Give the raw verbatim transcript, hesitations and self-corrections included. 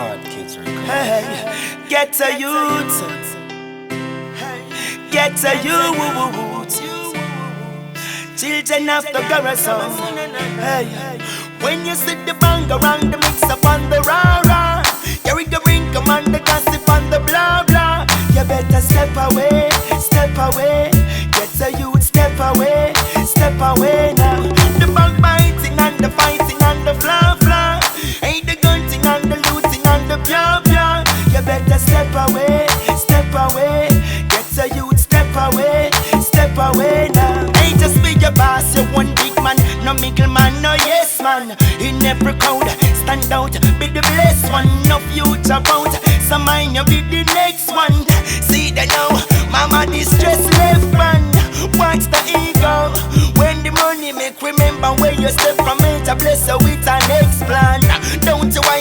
Hard Kids Records. Hey, get a youth, get a youth, children of the garrison. Hey, when you see the bang around the mix up on the rah rah, carry the ring, come on the gossip on the blah blah. You better step away, step away, get a youth, step away, step away now. The backbiting and the fighting and the fla fla, ain't the gunting and the looting and the pure pure. You better step away, step away, get a youth, step away, step away now. Ain't just be your boss, you one big man, no middle man, no yes man. In every crowd, stand out, be the blessed one, no future out. So mind you be the next one. See that now, mama distress left man. Watch the ego. When the money make remember where you step from it, I bless you with an next plan. Don't you